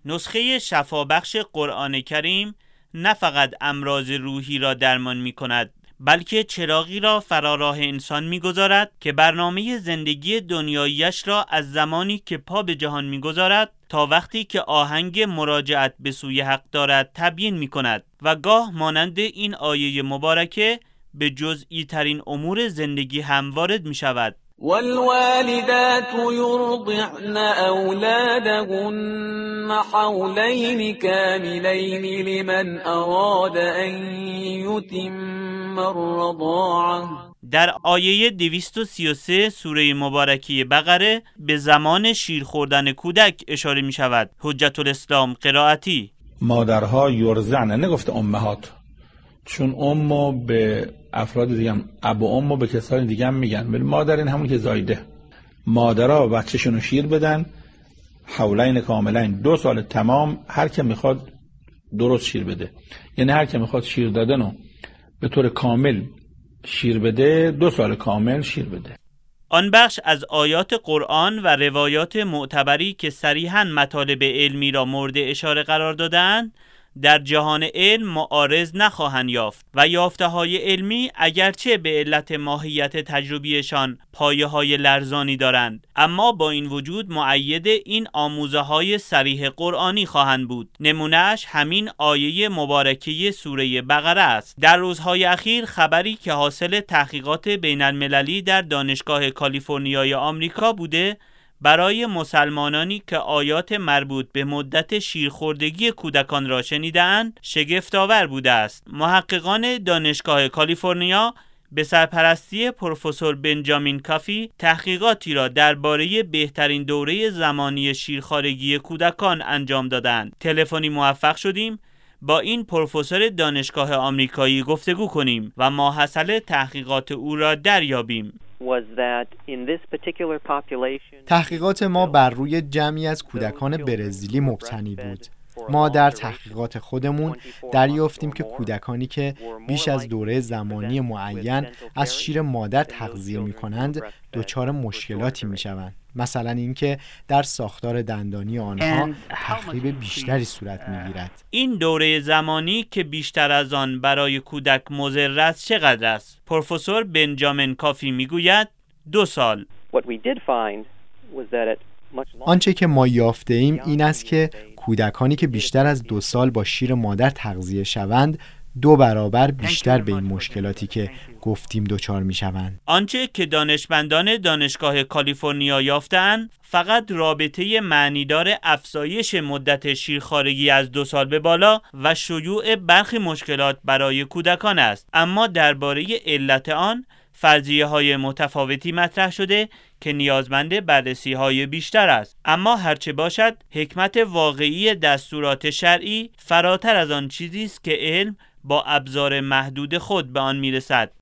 نسخه شفابخش قرآن کریم نه فقط امراض روحی را درمان می کند، بلکه چراغی را فراراه انسان می‌گذارد که برنامه زندگی دنیاییش را از زمانی که پا به جهان می‌گذارد تا وقتی که آهنگ مراجعت به سوی حق دارد تبیین می‌کند و گاه مانند این آیه مبارکه به جزئی ترین امور زندگی هم وارد می‌شود. والوالدات يرضعن أولادهن حولين كاملين لمن أراد أن يتم الرضاعة. در آیه 233 سوره مبارکه بقره به زمان شیر خوردن کودک اشاره می شود. حجت الاسلام قرائتی: مادرها یرضعن، نگفته امهات، چون امو به افراد دیگه هم ابو امو به کسای دیگه هم میگن، ولی مادر این همون که زایده. مادرها بچه‌شون رو شیر بدن حولین کاملین، 2 سال تمام، هر که میخواد درست شیر بده، یعنی هر که میخواد شیر دادن رو به طور کامل شیر بده 2 سال کامل شیر بده. آن بخش از آیات قرآن و روایات معتبری که صریحاً مطالب علمی را مورد اشاره قرار دادند در جهان علم معارض نخواهند یافت و یافته‌های علمی اگرچه به علت ماهیت تجربیشان پایه‌های لرزانی دارند، اما با این وجود مؤید این آموزه‌های صریح قرآنی خواهند بود. نمونه‌اش همین آیه مبارکه سوره بقره است. در روزهای اخیر خبری که حاصل تحقیقات بین‌المللی در دانشگاه کالیفرنیای آمریکا بوده برای مسلمانانی که آیات مربوط به مدت شیرخوردگی کودکان را شنیدند شگفت‌آور بوده است. محققان دانشگاه کالیفرنیا به سرپرستی پروفسور بنجامین کافی تحقیقاتی را درباره بهترین دوره زمانی شیرخوارگی کودکان انجام دادند. تلفنی موفق شدیم با این پروفسور دانشگاه آمریکایی گفتگو کنیم و ماحصل تحقیقات او را دریابیم. تحقیقات ما بر روی جمعی از کودکان برزیلی مبتنی بود. ما در تحقیقات خودمون دریافتیم که کودکانی که بیش از دوره زمانی معین از شیر مادر تغذیه می‌کنند دچار مشکلاتی می‌شوند. مثلا اینکه در ساختار دندانی آنها تخریب بیشتری صورت می‌گیرد. این دوره زمانی که بیشتر از آن برای کودک مضر است چقدر است؟ پروفسور بنجامین کافی میگوید 2 سال. آنچه که ما یافته ایم این است که کودکانی که بیشتر از 2 سال با شیر مادر تغذیه شوند 2 برابر بیشتر به این مشکلاتی که گفتیم دچار می شوند. آنچه که دانشمندان دانشگاه کالیفرنیا یافتند فقط رابطه معنیدار افزایش مدت شیرخوارگی از 2 سال به بالا و شیوع برخی مشکلات برای کودکان است، اما درباره علت آن فرضیه‌های متفاوتی مطرح شده که نیازمند بررسی‌های بیشتر است. اما هرچه باشد حکمت واقعی دستورات شرعی فراتر از آن چیزی است که علم با ابزار محدود خود به آن میرسد.